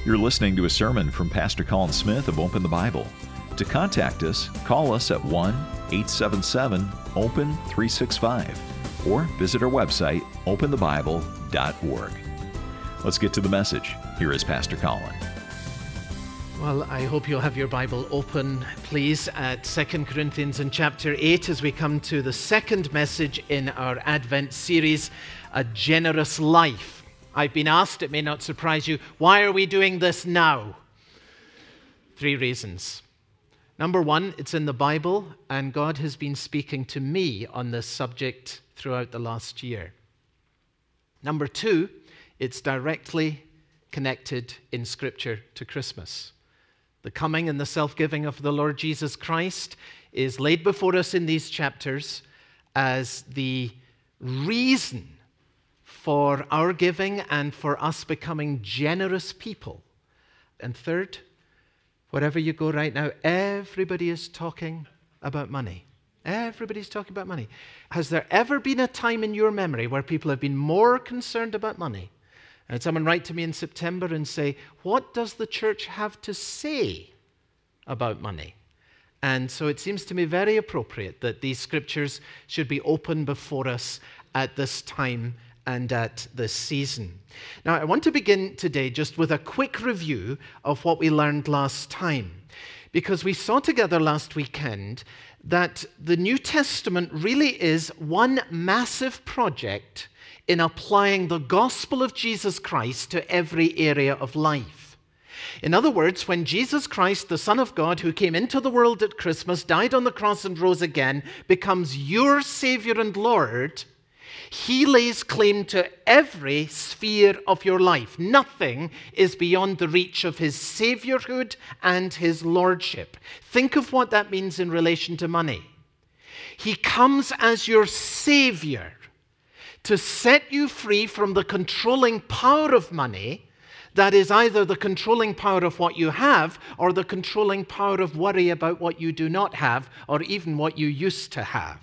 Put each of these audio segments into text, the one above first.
You're listening to a sermon from Pastor Colin Smith of Open the Bible. To contact us, call us at 1-877-OPEN-365 or visit our website, openthebible.org. Let's get to the message. Here is Pastor Colin. Well, I hope you'll have your Bible open, please, at 2 Corinthians in chapter 8 as we come to the second message in our Advent series, A Generous Life. I've been asked, it may not surprise you, why are we doing this now? 3 reasons. Number 1, it's in the Bible, and God has been speaking to me on this subject throughout the last year. Number 2, it's directly connected in Scripture to Christmas. The coming and the self-giving of the Lord Jesus Christ is laid before us in these chapters as the reason for our giving and for us becoming generous people. And third, wherever you go right now, everybody is talking about money. Everybody's talking about money. Has there ever been a time in your memory where people have been more concerned about money? And someone write to me in September and say, what does the church have to say about money? And so it seems to me very appropriate that these scriptures should be open before us at this time and at this season. Now, I want to begin today just with a quick review of what we learned last time, because we saw together last weekend that the New Testament really is one massive project in applying the gospel of Jesus Christ to every area of life. In other words, when Jesus Christ, the Son of God, who came into the world at Christmas, died on the cross and rose again, becomes your Savior and Lord, He lays claim to every sphere of your life. Nothing is beyond the reach of His Saviorhood and His Lordship. Think of what that means in relation to money. He comes as your Savior to set you free from the controlling power of money, that is either the controlling power of what you have or the controlling power of worry about what you do not have or even what you used to have.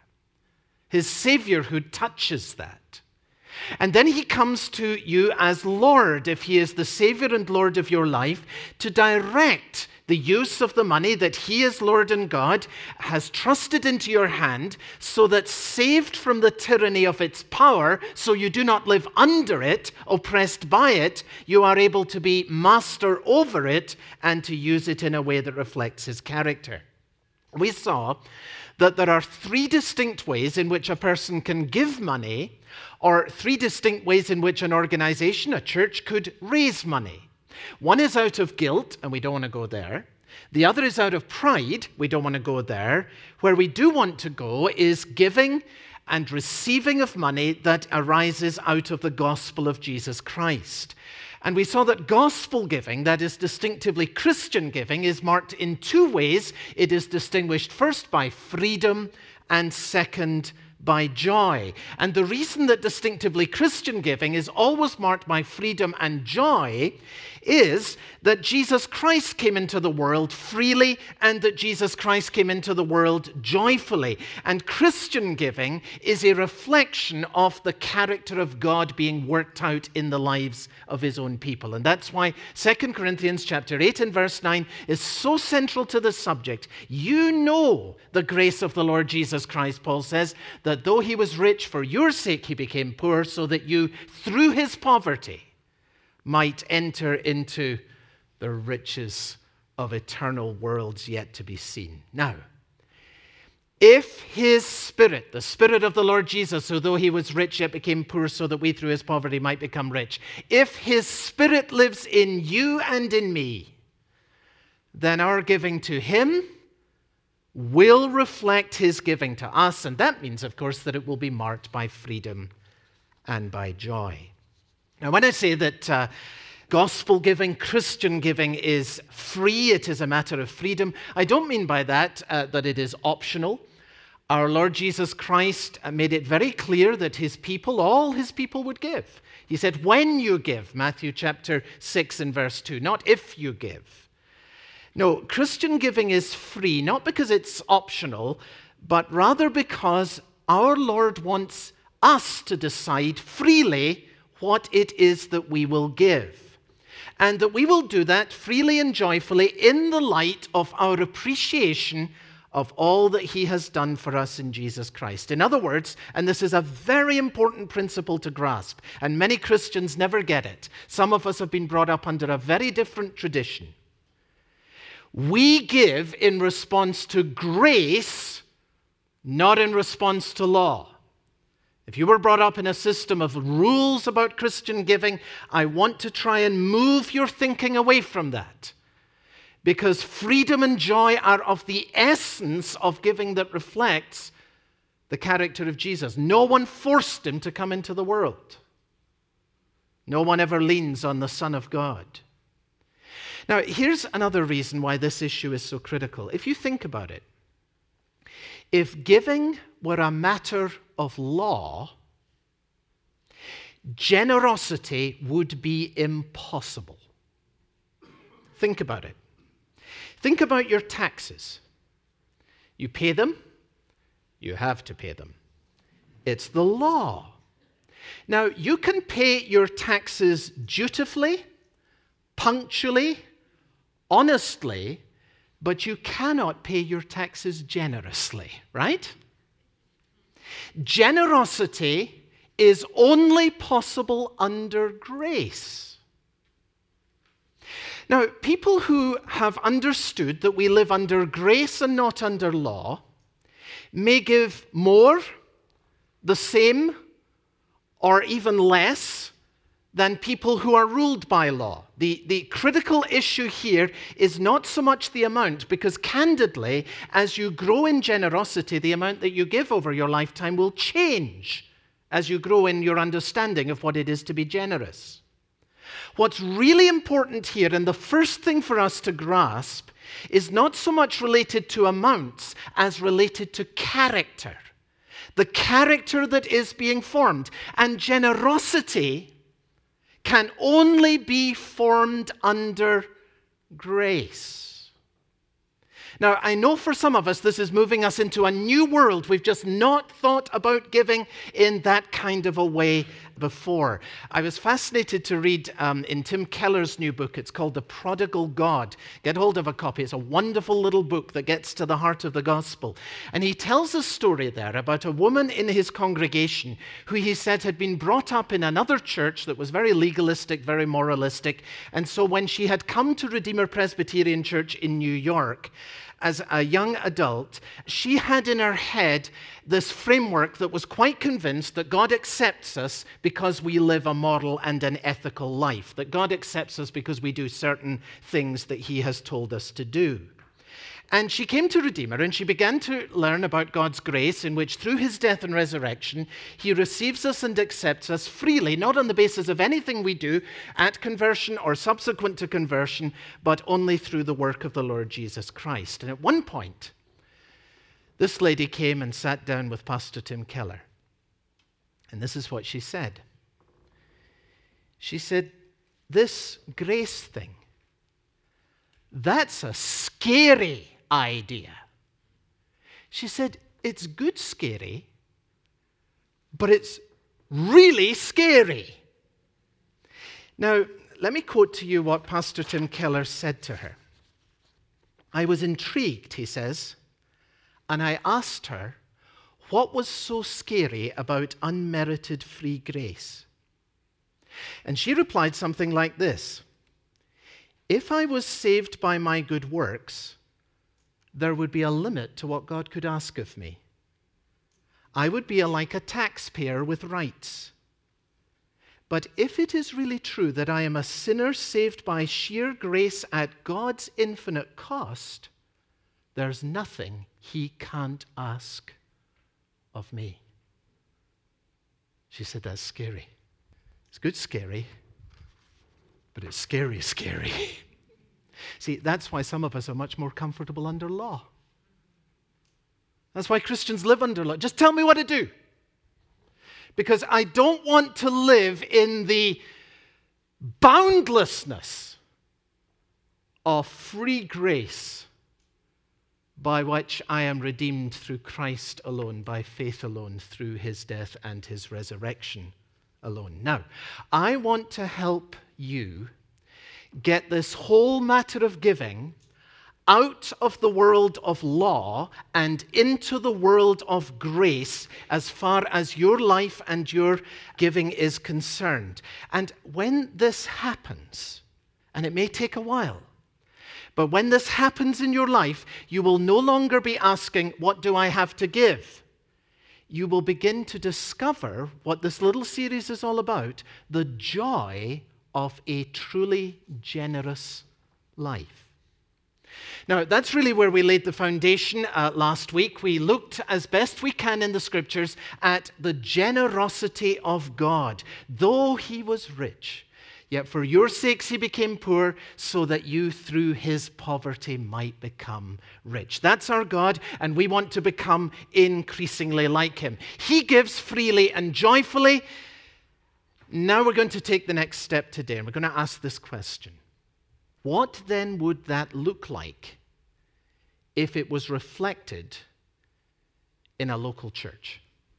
His Saviorhood touches that. And then He comes to you as Lord, if He is the Savior and Lord of your life, to direct the use of the money that He as Lord and God has trusted into your hand, so that saved from the tyranny of its power, so you do not live under it, oppressed by it, you are able to be master over it and to use it in a way that reflects His character. We saw that there are 3 distinct ways in which a person can give money, or 3 distinct ways in which an organization, a church, could raise money. One is out of guilt, and we don't want to go there. The other is out of pride. We don't want to go there. Where we do want to go is giving and receiving of money that arises out of the gospel of Jesus Christ. And we saw that gospel giving, that is distinctively Christian giving, is marked in 2 ways. It is distinguished first by freedom and second by joy. And the reason that distinctively Christian giving is always marked by freedom and joy is that Jesus Christ came into the world freely and that Jesus Christ came into the world joyfully. And Christian giving is a reflection of the character of God being worked out in the lives of His own people. And that's why 2 Corinthians chapter 8 and verse 9 is so central to this subject. You know the grace of the Lord Jesus Christ, Paul says, that though He was rich, for your sake He became poor, so that you, through His poverty, might enter into the riches of eternal worlds yet to be seen. Now, if His Spirit, the Spirit of the Lord Jesus, who though He was rich yet became poor so that we through His poverty might become rich, if His Spirit lives in you and in me, then our giving to Him will reflect His giving to us, and that means, of course, that it will be marked by freedom and by joy. Now, when I say that gospel giving, Christian giving is free, it is a matter of freedom, I don't mean by that that it is optional. Our Lord Jesus Christ made it very clear that His people, all His people, would give. He said, when you give, Matthew chapter 6 and verse 2, not if you give. No, Christian giving is free, not because it's optional, but rather because our Lord wants us to decide freely what it is that we will give. and that we will do that freely and joyfully in the light of our appreciation of all that he has done for us in Jesus Christ. In other words, and this is a very important principle to grasp, and many Christians never get it. Some of us have been brought up under a very different tradition. We give in response to grace, not in response to law. If you were brought up in a system of rules about Christian giving, I want to try and move your thinking away from that. Because freedom and joy are of the essence of giving that reflects the character of Jesus. No one forced him to come into the world. No one ever leans on the Son of God. Now, here's another reason why this issue is so critical. If you think about it, if giving were a matter of law, generosity would be impossible. Think about it. Think about your taxes. You pay them, you have to pay them. It's the law. Now, you can pay your taxes dutifully, punctually, honestly, but you cannot pay your taxes generously, right? Generosity is only possible under grace. Now, people who have understood that we live under grace and not under law may give more, the same, or even less than people who are ruled by law. The critical issue here is not so much the amount, because candidly, as you grow in generosity, the amount that you give over your lifetime will change as you grow in your understanding of what it is to be generous. What's really important here, and the first thing for us to grasp, is not so much related to amounts as related to character. The character that is being formed. And generosity can only be formed under grace. Now, I know for some of us this is moving us into a new world. We've just not thought about giving in that kind of a way before. I was fascinated to read in Tim Keller's new book. It's called The Prodigal God. Get hold of a copy. It's a wonderful little book that gets to the heart of the gospel. And he tells a story there about a woman in his congregation who he said had been brought up in another church that was very legalistic, very moralistic. And so when she had come to Redeemer Presbyterian Church in New York, as a young adult, she had in her head this framework that was quite convinced that God accepts us because we live a moral and an ethical life, that God accepts us because we do certain things that he has told us to do. And she came to Redeemer and she began to learn about God's grace, in which through his death and resurrection, he receives us and accepts us freely, not on the basis of anything we do at conversion or subsequent to conversion, but only through the work of the Lord Jesus Christ. And at one point, this lady came and sat down with Pastor Tim Keller. And this is what she said. She said, "This grace thing, that's a scary idea." She said, "It's good scary, but it's really scary." Now, let me quote to you what Pastor Tim Keller said to her. "I was intrigued," he says, "and I asked her what was so scary about unmerited free grace. And she replied something like this: if I was saved by my good works, there would be a limit to what God could ask of me. I would be like a taxpayer with rights. But if it is really true that I am a sinner saved by sheer grace at God's infinite cost, there's nothing he can't ask of me." She said, "That's scary. It's good scary, but it's scary, scary." See, that's why some of us are much more comfortable under law. That's why Christians live under law. Just tell me what to do. Because I don't want to live in the boundlessness of free grace by which I am redeemed through Christ alone, by faith alone, through his death and his resurrection alone. Now, I want to help you get this whole matter of giving out of the world of law and into the world of grace as far as your life and your giving is concerned. And when this happens, and it may take a while, but when this happens in your life, you will no longer be asking, what do I have to give? You will begin to discover what this little series is all about, the joy of a truly generous life. Now, that's really where we laid the foundation last week. We looked as best we can in the scriptures at the generosity of God. Though he was rich, yet for your sakes he became poor, so that you through his poverty might become rich. That's our God, and we want to become increasingly like him. He gives freely and joyfully. Now we're going to take the next step today, and we're going to ask this question. What then would that look like if it was reflected in a local church?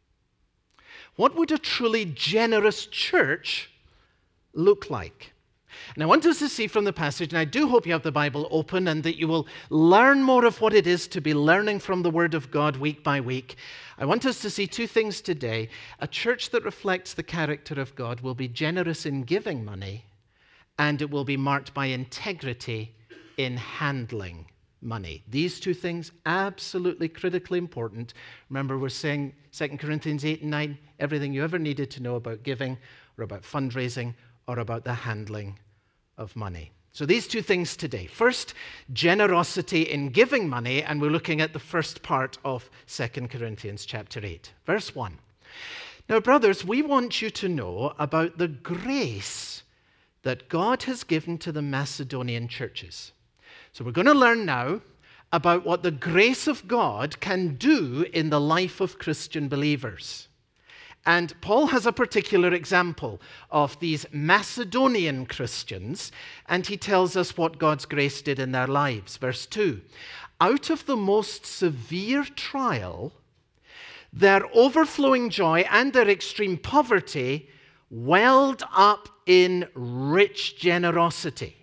What would a truly generous church look like? And I want us to see from the passage, and I do hope you have the Bible open and that you will learn more of what it is to be learning from the Word of God week by week. I want us to see two things today. A church that reflects the character of God will be generous in giving money, and it will be marked by integrity in handling money. These two things, absolutely critically important. Remember, we're saying 2 Corinthians 8 and 9, everything you ever needed to know about giving or about fundraising or about the handling of money. So these two things today. First, generosity in giving money, and we're looking at the first part of 2 Corinthians chapter 8, verse 1. Now, brothers, we want you to know about the grace that God has given to the Macedonian churches. So we're going to learn now about what the grace of God can do in the life of Christian believers. And Paul has a particular example of these Macedonian Christians, and he tells us what God's grace did in their lives. Verse 2, out of the most severe trial, their overflowing joy and their extreme poverty welled up in rich generosity.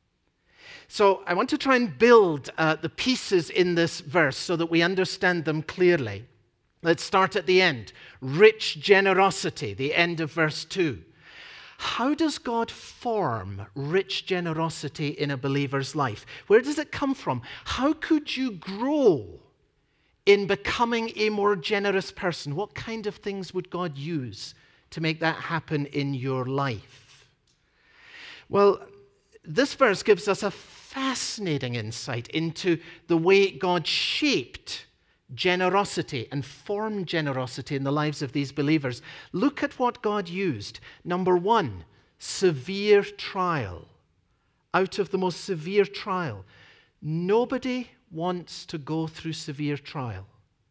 So I want to try and build the pieces in this verse so that we understand them clearly. Let's start at the end. Rich generosity, the end of verse 2. How does God form rich generosity in a believer's life? Where does it come from? How could you grow in becoming a more generous person? What kind of things would God use to make that happen in your life? Well, this verse gives us a fascinating insight into the way God shaped generosity and formed generosity in the lives of these believers. Look at what God used. Number one, severe trial. Out of the most severe trial. Nobody wants to go through severe trial.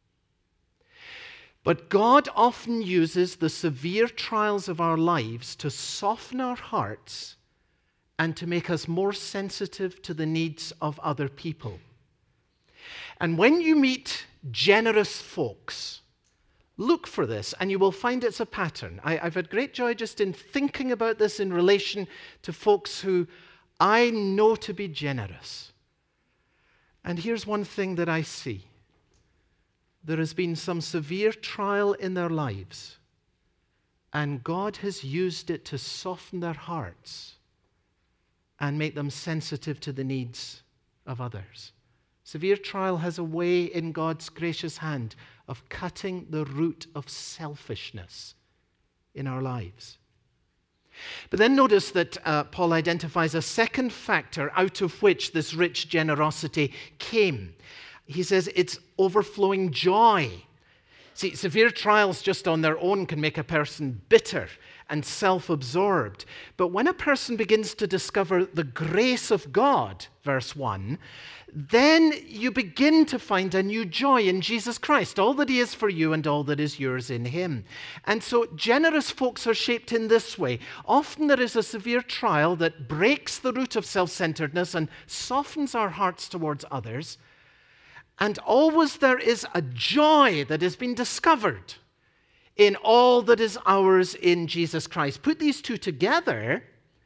But God often uses the severe trials of our lives to soften our hearts and to make us more sensitive to the needs of other people. And when you meet generous folks, look for this, and you will find it's a pattern. I've had great joy just in thinking about this in relation to folks who I know to be generous. And here's one thing that I see. There has been some severe trial in their lives, and God has used it to soften their hearts and make them sensitive to the needs of others. Severe trial has a way in God's gracious hand of cutting the root of selfishness in our lives. But then notice that Paul identifies a second factor out of which this rich generosity came. He says it's overflowing joy. See, severe trials just on their own can make a person bitter and self-absorbed. But when a person begins to discover the grace of God, verse 1, then you begin to find a new joy in Jesus Christ, all that he is for you and all that is yours in him. And so generous folks are shaped in this way. Often there is a severe trial that breaks the root of self-centeredness and softens our hearts towards others. And always there is a joy that has been discovered in all that is ours in Jesus Christ. Put these two together,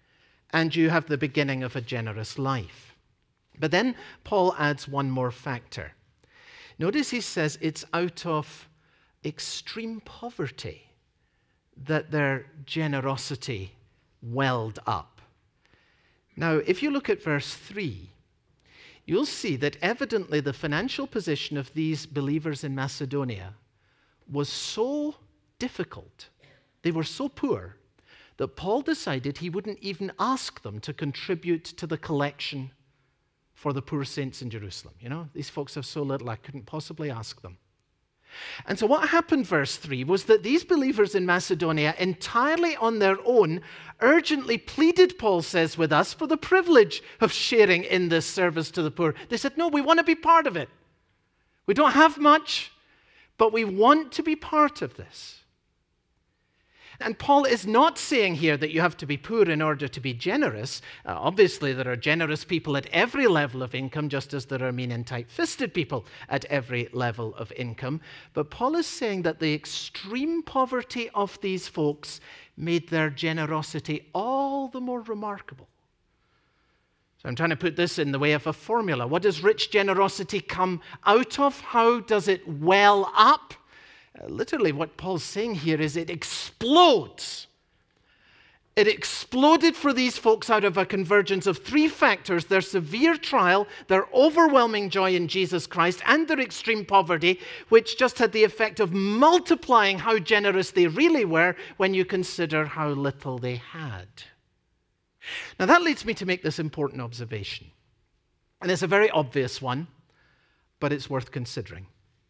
and you have the beginning of a generous life. But then Paul adds one more factor. Notice he says it's out of extreme poverty that their generosity welled up. Now, if you look at verse 3, you'll see that evidently the financial position of these believers in Macedonia was so difficult, they were so poor, that Paul decided he wouldn't even ask them to contribute to the collection for the poor saints in Jerusalem. You know, these folks have so little, I couldn't possibly ask them. And so what happened, verse 3, was that these believers in Macedonia, entirely on their own, urgently pleaded, Paul says, with us for the privilege of sharing in this service to the poor. They said, no, we want to be part of it. We don't have much, but we want to be part of this. And Paul is not saying here that you have to be poor in order to be generous. Obviously, there are generous people at every level of income, just as there are mean and tight-fisted people at every level of income. But Paul is saying that the extreme poverty of these folks made their generosity all the more remarkable. So I'm trying to put this in the way of a formula. What does rich generosity come out of? How does it well up? Literally, what Paul's saying here is it explodes. It exploded for these folks out of a convergence of three factors: their severe trial, their overwhelming joy in Jesus Christ, and their extreme poverty, which just had the effect of multiplying how generous they really were when you consider how little they had. Now, that leads me to make this important observation. And it's a very obvious one, but it's worth considering.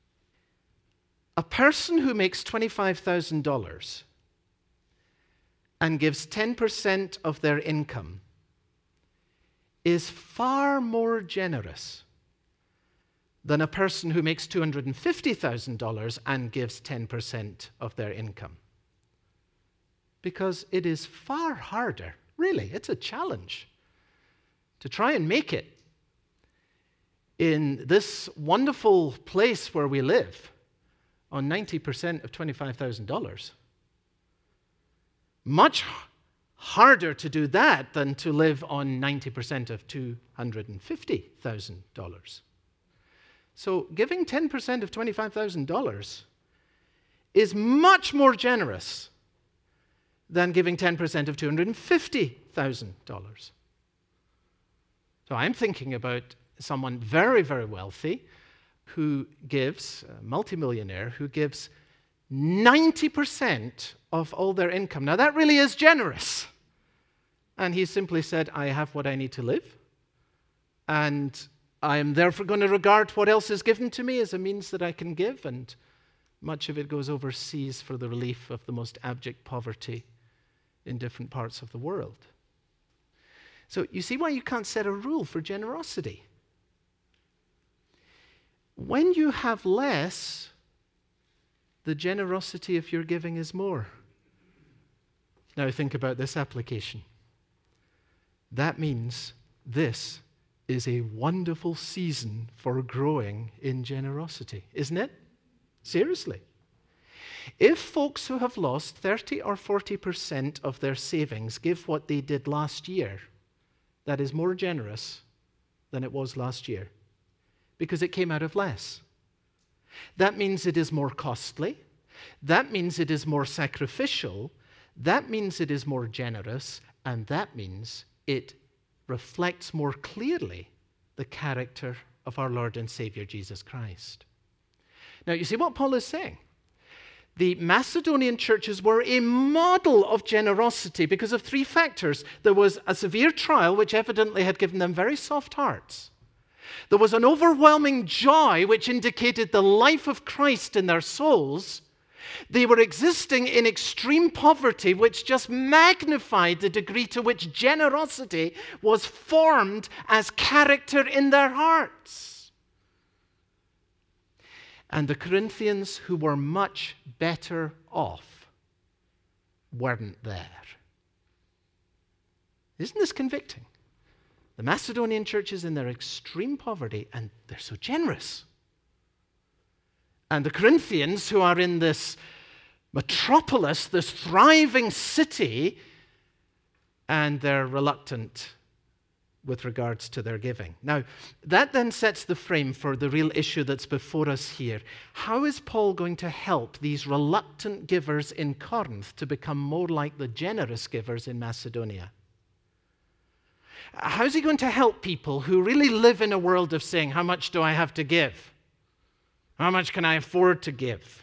A person who makes $25,000 and gives 10% of their income is far more generous than a person who makes $250,000 and gives 10% of their income. Because it is far harder, really, it's a challenge, to try and make it in this wonderful place where we live on 90% of $25,000. Much harder to do that than to live on 90% of $250,000. So giving 10% of $25,000 is much more generous than giving 10% of $250,000. So I'm thinking about someone very, very wealthy who gives, a multimillionaire, who gives 90% of all their income. Now, that really is generous. And he simply said, I have what I need to live, and I am therefore going to regard what else is given to me as a means that I can give, and much of it goes overseas for the relief of the most abject poverty in different parts of the world. So you see why you can't set a rule for generosity. When you have less, the generosity of your giving is more. Now think about this application. That means this is a wonderful season for growing in generosity, isn't it? Seriously. If folks who have lost 30 or 40% of their savings give what they did last year, that is more generous than it was last year, because it came out of less. That means it is more costly. That means it is more sacrificial. That means it is more generous. And that means it reflects more clearly the character of our Lord and Savior Jesus Christ. Now, you see what Paul is saying? The Macedonian churches were a model of generosity because of three factors. There was a severe trial, which evidently had given them very soft hearts. There was an overwhelming joy, which indicated the life of Christ in their souls. They were existing in extreme poverty, which just magnified the degree to which generosity was formed as character in their hearts. And the Corinthians, who were much better off, weren't there. Isn't this convicting? The Macedonian churches in their extreme poverty, and they're so generous. And the Corinthians, who are in this metropolis, this thriving city, and they're reluctant with regards to their giving. Now, that then sets the frame for the real issue that's before us here. How is Paul going to help these reluctant givers in Corinth to become more like the generous givers in Macedonia? How's he going to help people who really live in a world of saying, how much do I have to give? How much can I afford to give?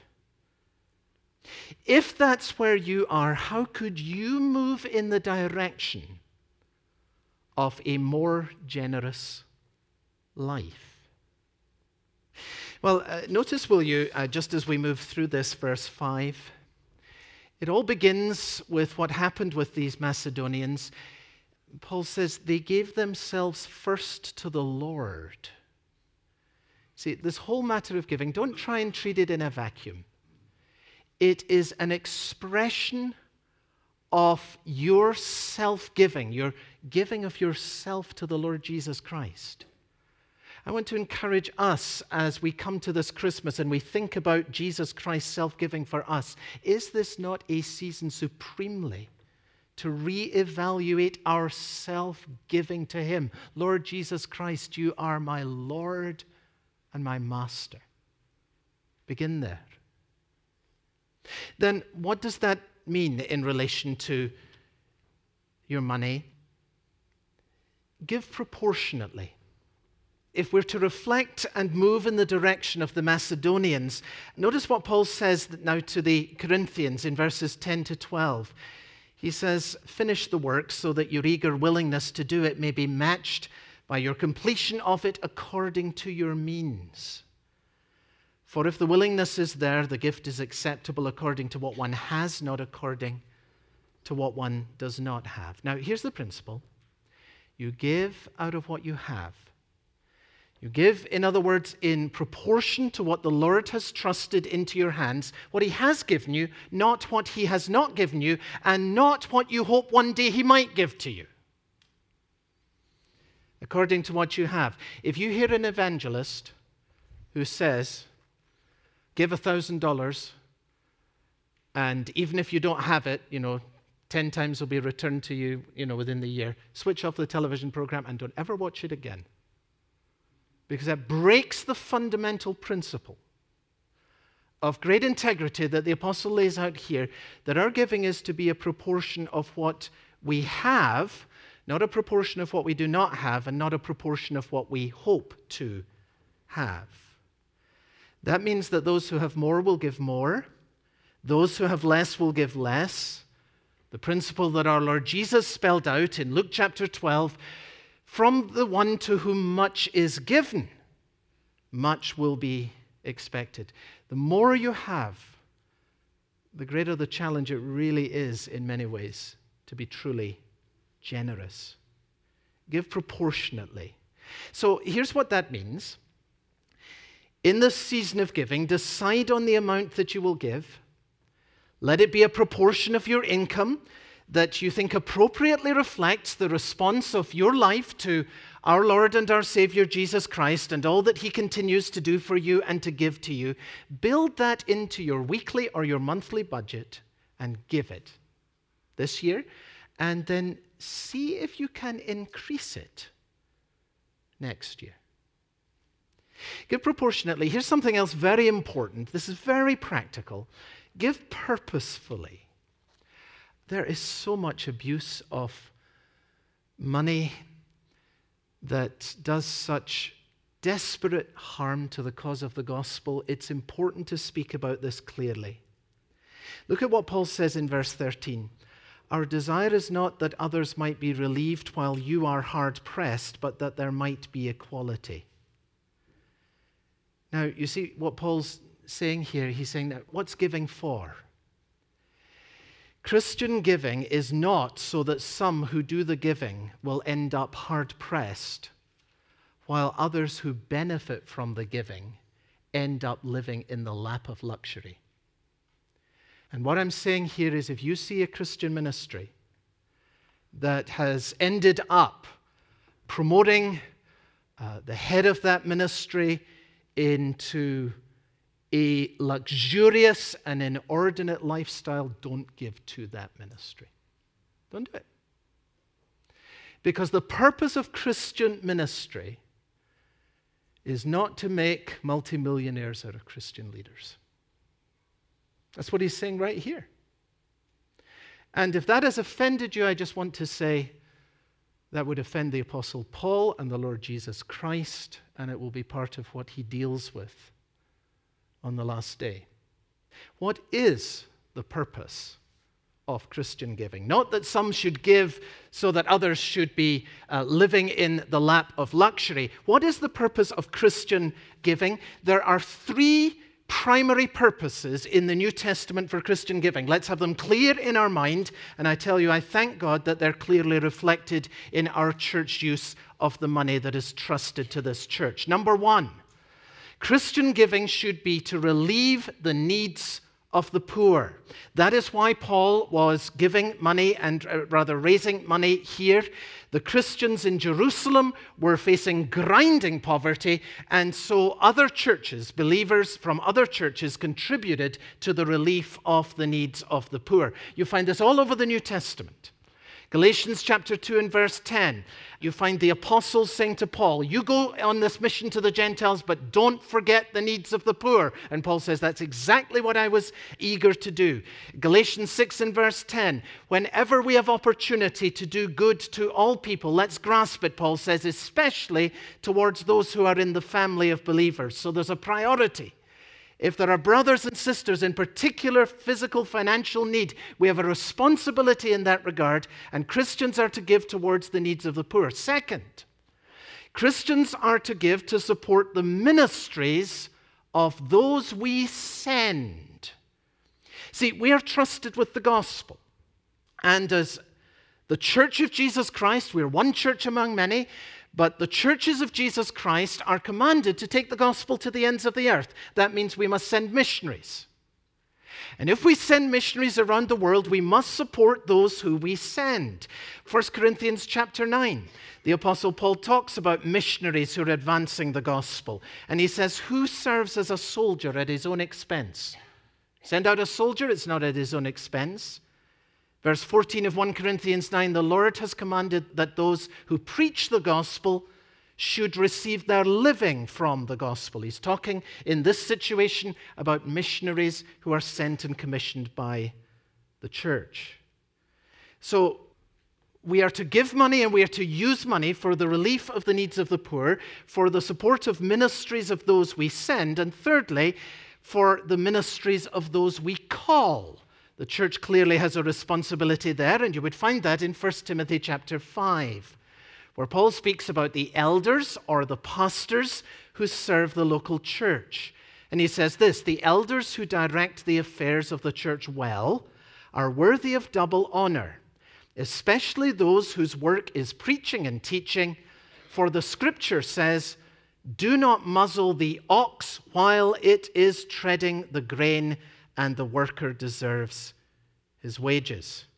If that's where you are, how could you move in the direction of a more generous life? Well, notice, will you, just as we move through this, verse 5, it all begins with what happened with these Macedonians. Paul says they gave themselves first to the Lord. See, this whole matter of giving, don't try and treat it in a vacuum. It is an expression of your self-giving, your giving of yourself to the Lord Jesus Christ. I want to encourage us as we come to this Christmas and we think about Jesus Christ's self-giving for us. Is this not a season supremely to reevaluate our self-giving to Him? Lord Jesus Christ, you are my Lord and my Master. Begin there. Then what does that mean in relation to your money? Give proportionately. If we're to reflect and move in the direction of the Macedonians, notice what Paul says now to the Corinthians in verses 10 to 12. He says, finish the work so that your eager willingness to do it may be matched by your completion of it according to your means. For if the willingness is there, the gift is acceptable according to what one has, not according to what one does not have. Now, here's the principle. You give out of what you have. You give, in other words, in proportion to what the Lord has trusted into your hands, what He has given you, not what He has not given you, and not what you hope one day He might give to you. According to what you have. If you hear an evangelist who says, give $1,000, and even if you don't have it, 10 times will be returned to you, within the year. Switch off the television program and don't ever watch it again. Because that breaks the fundamental principle of great integrity that the apostle lays out here, that our giving is to be a proportion of what we have, not a proportion of what we do not have, and not a proportion of what we hope to have. That means that those who have more will give more. Those who have less will give less. The principle that our Lord Jesus spelled out in Luke chapter 12, from the one to whom much is given, much will be expected. The more you have, the greater the challenge it really is in many ways to be truly generous. Give proportionately. So here's what that means. In this season of giving, decide on the amount that you will give. Let it be a proportion of your income that you think appropriately reflects the response of your life to our Lord and our Savior Jesus Christ and all that He continues to do for you and to give to you. Build that into your weekly or your monthly budget and give it this year, and then see if you can increase it next year. Give proportionately. Here's something else very important. This is very practical. Give purposefully. There is so much abuse of money that does such desperate harm to the cause of the gospel. It's important to speak about this clearly. Look at what Paul says in verse 13. Our desire is not that others might be relieved while you are hard pressed, but that there might be equality. Now, you see what Paul's saying here? He's saying that what's giving for? Christian giving is not so that some who do the giving will end up hard-pressed, while others who benefit from the giving end up living in the lap of luxury. And what I'm saying here is if you see a Christian ministry that has ended up promoting the head of that ministry into a luxurious and inordinate lifestyle, don't give to that ministry. Don't do it. Because the purpose of Christian ministry is not to make multimillionaires out of Christian leaders. That's what he's saying right here. And if that has offended you, I just want to say that would offend the Apostle Paul and the Lord Jesus Christ, and it will be part of what he deals with on the last day. What is the purpose of Christian giving? Not that some should give so that others should be living in the lap of luxury. What is the purpose of Christian giving? There are three primary purposes in the New Testament for Christian giving. Let's have them clear in our mind, and I tell you, I thank God that they're clearly reflected in our church use of the money that is trusted to this church. Number one, Christian giving should be to relieve the needs of the poor. That is why Paul was giving money and rather raising money here. The Christians in Jerusalem were facing grinding poverty, and so other churches, believers from other churches, contributed to the relief of the needs of the poor. You find this all over the New Testament. Galatians chapter 2 and verse 10, you find the apostles saying to Paul, you go on this mission to the Gentiles, but don't forget the needs of the poor. And Paul says, that's exactly what I was eager to do. Galatians 6 and verse 10, whenever we have opportunity to do good to all people, let's grasp it, Paul says, especially towards those who are in the family of believers. So there's a priority. If there are brothers and sisters in particular physical, financial need, we have a responsibility in that regard, and Christians are to give towards the needs of the poor. Second, Christians are to give to support the ministries of those we send. See, we are trusted with the gospel, and as the Church of Jesus Christ, we're one church among many, but the churches of Jesus Christ are commanded to take the gospel to the ends of the earth. That means we must send missionaries. And if we send missionaries around the world, we must support those who we send. 1 Corinthians chapter 9, the Apostle Paul talks about missionaries who are advancing the gospel. And he says, who serves as a soldier at his own expense? Send out a soldier, it's not at his own expense. Verse 14 of 1 Corinthians 9, the Lord has commanded that those who preach the gospel should receive their living from the gospel. He's talking in this situation about missionaries who are sent and commissioned by the church. So we are to give money and we are to use money for the relief of the needs of the poor, for the support of ministries of those we send, and thirdly, for the ministries of those we call. The church clearly has a responsibility there, and you would find that in 1 Timothy chapter 5, where Paul speaks about the elders or the pastors who serve the local church. And he says this, the elders who direct the affairs of the church well are worthy of double honor, especially those whose work is preaching and teaching, for the scripture says, do not muzzle the ox while it is treading the grain, and the worker deserves his wages.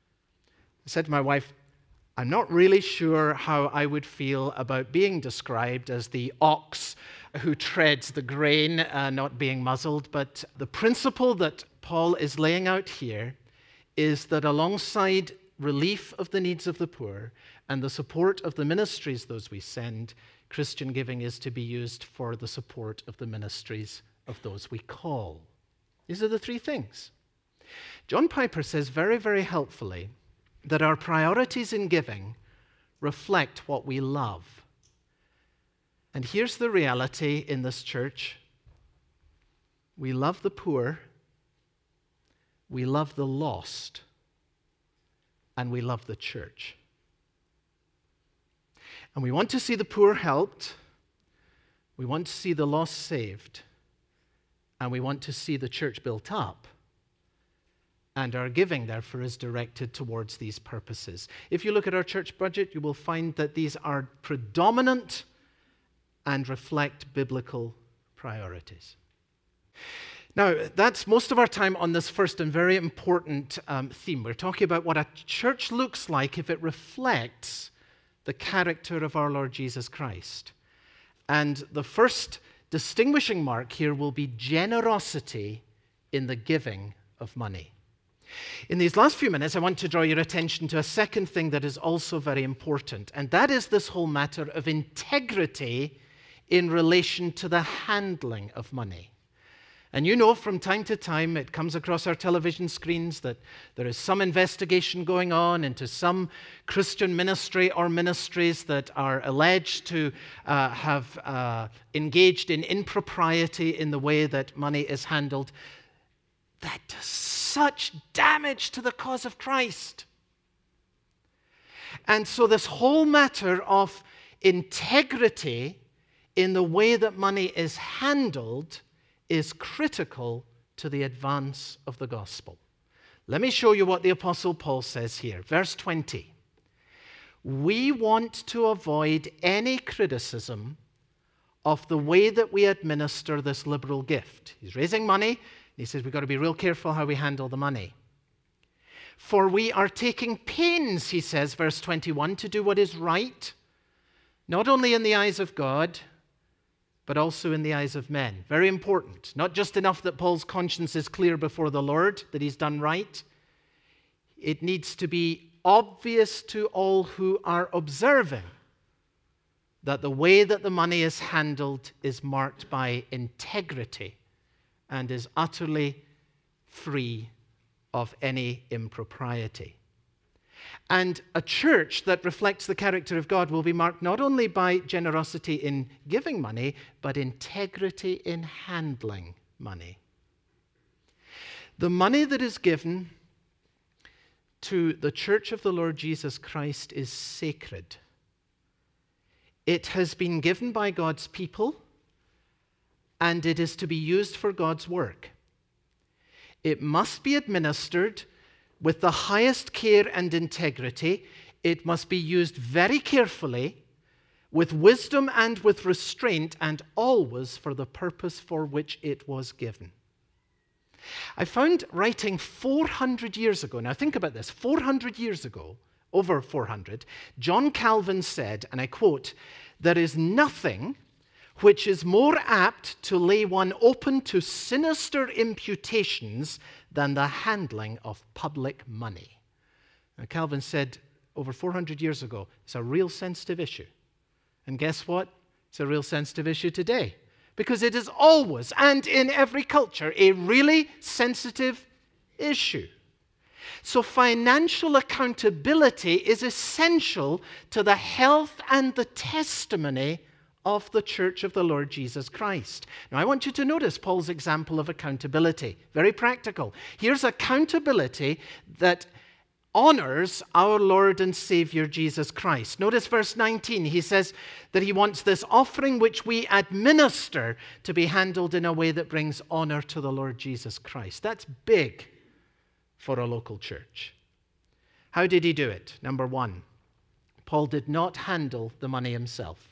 I said to my wife, I'm not really sure how I would feel about being described as the ox who treads the grain, not being muzzled, but the principle that Paul is laying out here is that alongside relief of the needs of the poor and the support of the ministries those we send, Christian giving is to be used for the support of the ministries of those we call. These are the three things. John Piper says very, very helpfully that our priorities in giving reflect what we love. And here's the reality in this church. We love the poor, we love the lost, and we love the church. And we want to see the poor helped, we want to see the lost saved, and we want to see the church built up. And our giving, therefore, is directed towards these purposes. If you look at our church budget, you will find that these are predominant and reflect biblical priorities. Now, that's most of our time on this first and very important theme. We're talking about what a church looks like if it reflects the character of our Lord Jesus Christ. And the first distinguishing mark here will be generosity in the giving of money. In these last few minutes, I want to draw your attention to a second thing that is also very important, and that is this whole matter of integrity in relation to the handling of money. And you know, from time to time, it comes across our television screens that there is some investigation going on into some Christian ministry or ministries that are alleged to have engaged in impropriety in the way that money is handled. That does such damage to the cause of Christ. And so this whole matter of integrity in the way that money is handled is critical to the advance of the gospel. Let me show you what the Apostle Paul says here. Verse 20. We want to avoid any criticism of the way that we administer this liberal gift. He's raising money, and he says we've got to be real careful how we handle the money. For we are taking pains, he says, verse 21, to do what is right, not only in the eyes of God, but also in the eyes of men. Very important. Not just enough that Paul's conscience is clear before the Lord, that he's done right. It needs to be obvious to all who are observing that the way that the money is handled is marked by integrity and is utterly free of any impropriety. And a church that reflects the character of God will be marked not only by generosity in giving money, but integrity in handling money. The money that is given to the church of the Lord Jesus Christ is sacred. It has been given by God's people, and it is to be used for God's work. It must be administered with the highest care and integrity. It must be used very carefully, with wisdom and with restraint, and always for the purpose for which it was given. I found writing 400 years ago, now think about this, 400 years ago, over 400, John Calvin said, and I quote, "There is nothing which is more apt to lay one open to sinister imputations than the handling of public money." Now, Calvin said over 400 years ago, it's a real sensitive issue. And guess what? It's a real sensitive issue today. Because it is always, and in every culture, a really sensitive issue. So financial accountability is essential to the health and the testimony of the church of the Lord Jesus Christ. Now, I want you to notice Paul's example of accountability. Very practical. Here's accountability that honors our Lord and Savior Jesus Christ. Notice verse 19. He says that he wants this offering which we administer to be handled in a way that brings honor to the Lord Jesus Christ. That's big for a local church. How did he do it? Number one, Paul did not handle the money himself.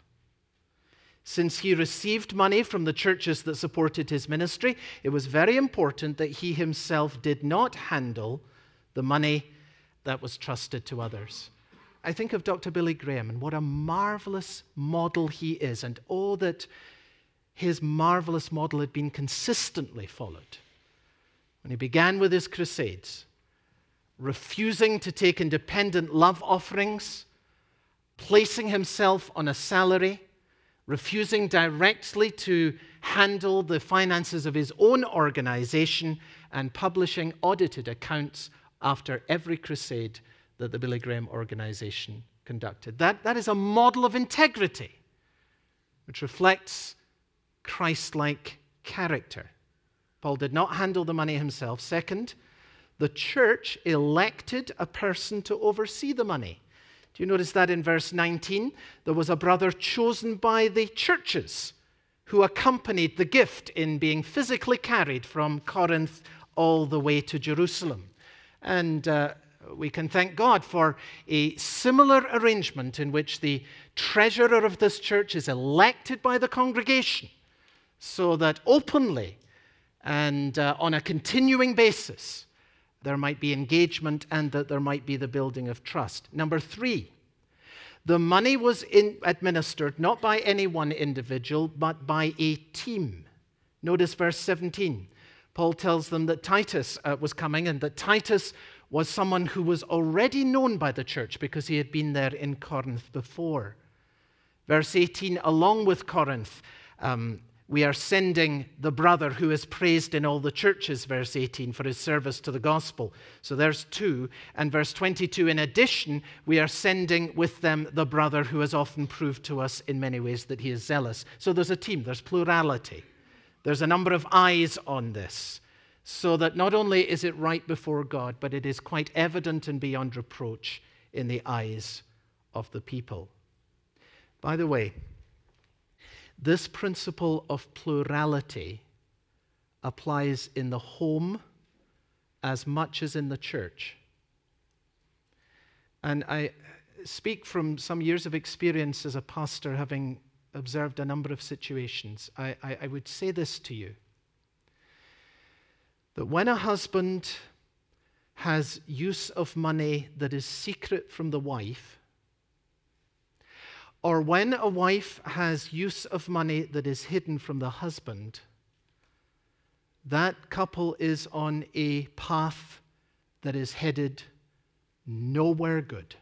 Since he received money from the churches that supported his ministry, it was very important that he himself did not handle the money that was trusted to others. I think of Dr. Billy Graham and what a marvelous model he is, and oh, that his marvelous model had been consistently followed. When he began with his crusades, refusing to take independent love offerings, placing himself on a salary, refusing directly to handle the finances of his own organization, and publishing audited accounts after every crusade that the Billy Graham organization conducted. That is a model of integrity, which reflects Christ-like character. Paul did not handle the money himself. Second, the church elected a person to oversee the money. Do you notice that in verse 19? There was a brother chosen by the churches who accompanied the gift in being physically carried from Corinth all the way to Jerusalem. And we can thank God for a similar arrangement in which the treasurer of this church is elected by the congregation so that openly and on a continuing basis there might be engagement and that there might be the building of trust. Number three, the money was administered not by any one individual, but by a team. Notice verse 17. Paul tells them that Titus was coming, and that Titus was someone who was already known by the church because he had been there in Corinth before. Verse 18, along with Corinth, we are sending the brother who is praised in all the churches, verse 18, for his service to the gospel. So there's 2. And verse 22, in addition, we are sending with them the brother who has often proved to us in many ways that he is zealous. So there's a team, there's plurality. There's a number of eyes on this, so that not only is it right before God, but it is quite evident and beyond reproach in the eyes of the people. By the way, this principle of plurality applies in the home as much as in the church. And I speak from some years of experience as a pastor, having observed a number of situations. I would say this to you, that when a husband has use of money that is secret from the wife, or when a wife has use of money that is hidden from the husband, that couple is on a path that is headed nowhere good.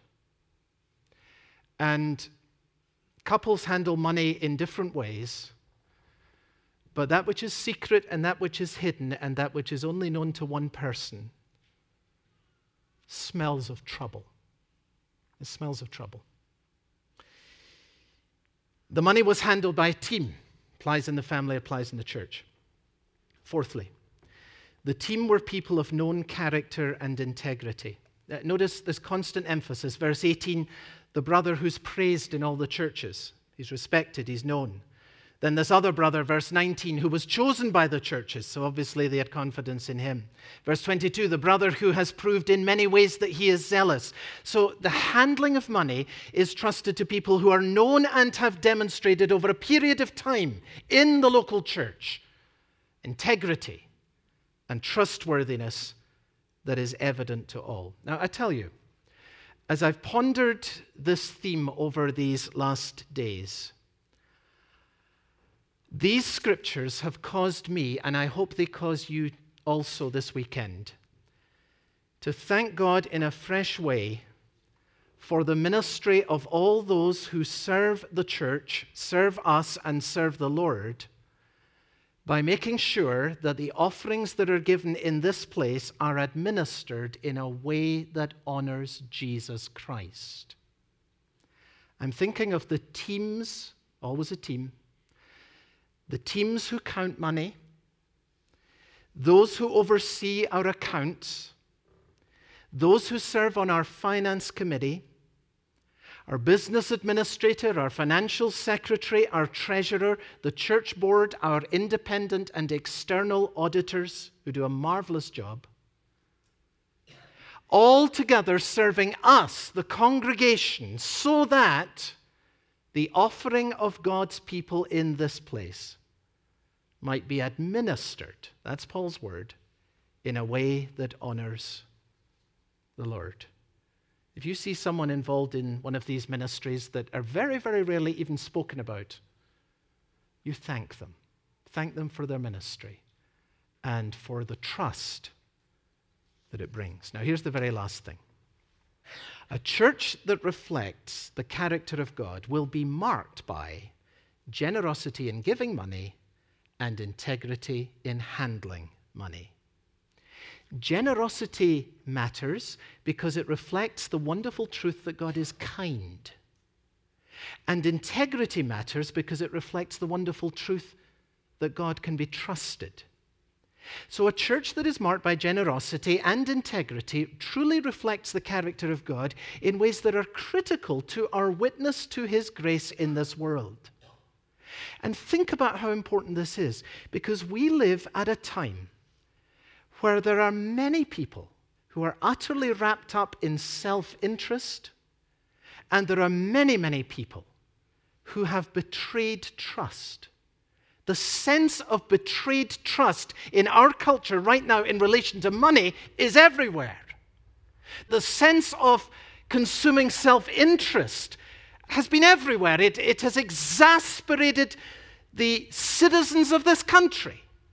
And couples handle money in different ways, but that which is secret and that which is hidden and that which is only known to one person smells of trouble. It smells of trouble. The money was handled by a team. Applies in the family, applies in the church. Fourthly, the team were people of known character and integrity. Notice this constant emphasis. Verse 18, the brother who's praised in all the churches. He's respected, he's known. Then this other brother, verse 19, who was chosen by the churches, so obviously they had confidence in him. Verse 22, the brother who has proved in many ways that he is zealous. So the handling of money is trusted to people who are known and have demonstrated over a period of time in the local church integrity and trustworthiness that is evident to all. Now, I tell you, as I've pondered this theme over these last days, these scriptures have caused me, and I hope they cause you also this weekend, to thank God in a fresh way for the ministry of all those who serve the church, serve us, and serve the Lord, by making sure that the offerings that are given in this place are administered in a way that honors Jesus Christ. I'm thinking of the teams, always a team, the teams who count money, those who oversee our accounts, those who serve on our finance committee, our business administrator, our financial secretary, our treasurer, the church board, our independent and external auditors who do a marvelous job, all together serving us, the congregation, so that the offering of God's people in this place might be administered, that's Paul's word, in a way that honors the Lord. If you see someone involved in one of these ministries that are very, very rarely even spoken about, you thank them. Thank them for their ministry and for the trust that it brings. Now, here's the very last thing. A church that reflects the character of God will be marked by generosity in giving money and integrity in handling money. Generosity matters because it reflects the wonderful truth that God is kind. And integrity matters because it reflects the wonderful truth that God can be trusted. So a church that is marked by generosity and integrity truly reflects the character of God in ways that are critical to our witness to His grace in this world. And think about how important this is, because we live at a time where there are many people who are utterly wrapped up in self-interest, and there are many, many people who have betrayed trust. The sense of betrayed trust in our culture right now in relation to money is everywhere. The sense of consuming self-interest has been everywhere. It has exasperated the citizens of this country.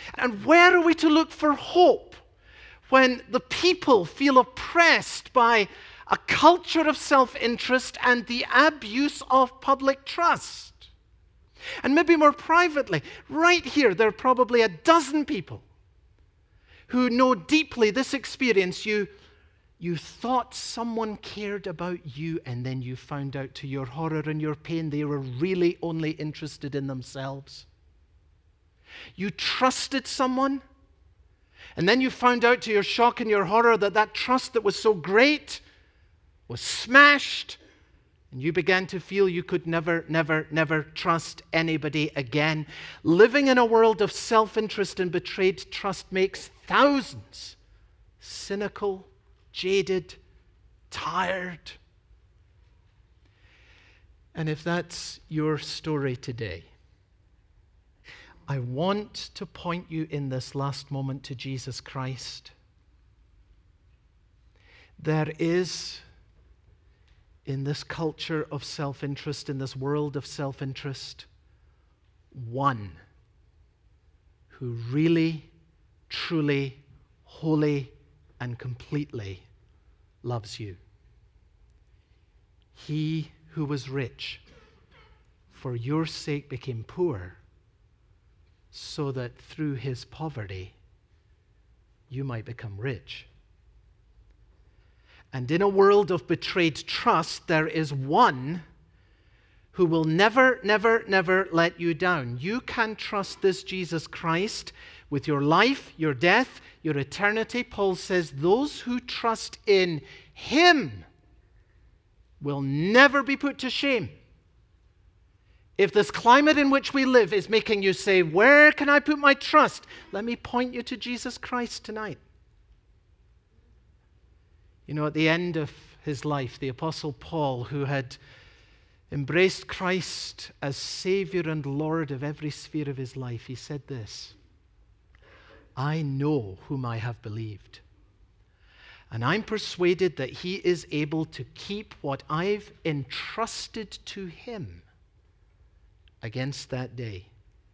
And where are we to look for hope when the people feel oppressed by a culture of self-interest and the abuse of public trust? And maybe more privately, right here, there are probably a dozen people who know deeply this experience. You thought someone cared about you, and then you found out to your horror and your pain they were really only interested in themselves. You trusted someone, and then you found out to your shock and your horror that that trust that was so great was smashed, and you began to feel you could never, never, never trust anybody again. Living in a world of self-interest and betrayed trust makes thousands cynical, jaded, tired. And if that's your story today, I want to point you in this last moment to Jesus Christ. There is, in this culture of self-interest, in this world of self-interest, one who really, truly, wholly, and completely loves you. He who was rich, for your sake became poor, so that through his poverty you might become rich. And in a world of betrayed trust, there is one who will never, never, never let you down. You can trust this Jesus Christ with your life, your death, your eternity. Paul says those who trust in him will never be put to shame. If this climate in which we live is making you say, where can I put my trust? Let me point you to Jesus Christ tonight. You know, at the end of his life, the Apostle Paul, who had embraced Christ as Savior and Lord of every sphere of his life, he said this: I know whom I have believed, and I'm persuaded that he is able to keep what I've entrusted to him against that day.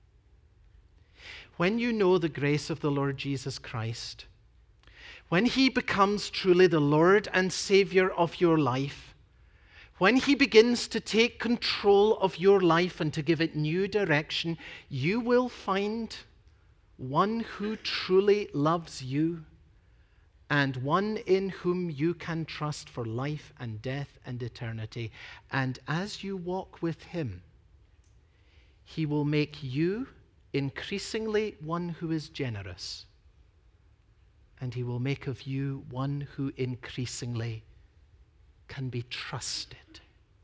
When you know the grace of the Lord Jesus Christ, when he becomes truly the Lord and Savior of your life, when he begins to take control of your life and to give it new direction, you will find one who truly loves you and one in whom you can trust for life and death and eternity. And as you walk with him, he will make you increasingly one who is generous, and he will make of you one who increasingly can be trusted.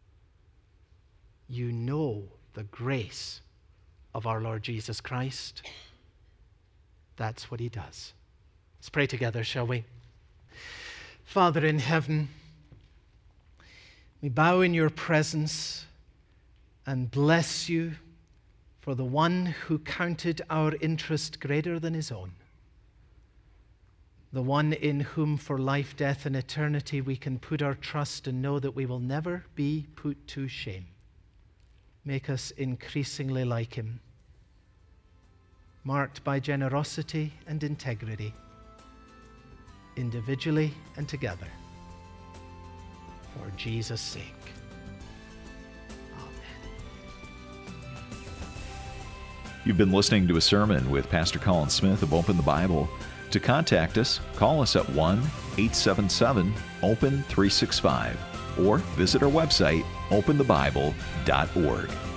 You know the grace of our Lord Jesus Christ. That's what he does. Let's pray together, shall we? Father in heaven, we bow in your presence and bless you for the one who counted our interest greater than his own, the one in whom for life, death, and eternity we can put our trust and know that we will never be put to shame. Make us increasingly like him, marked by generosity and integrity, individually and together, for Jesus' sake. You've been listening to a sermon with Pastor Colin Smith of Open the Bible. To contact us, call us at 1-877-OPEN-365 or visit our website, openthebible.org.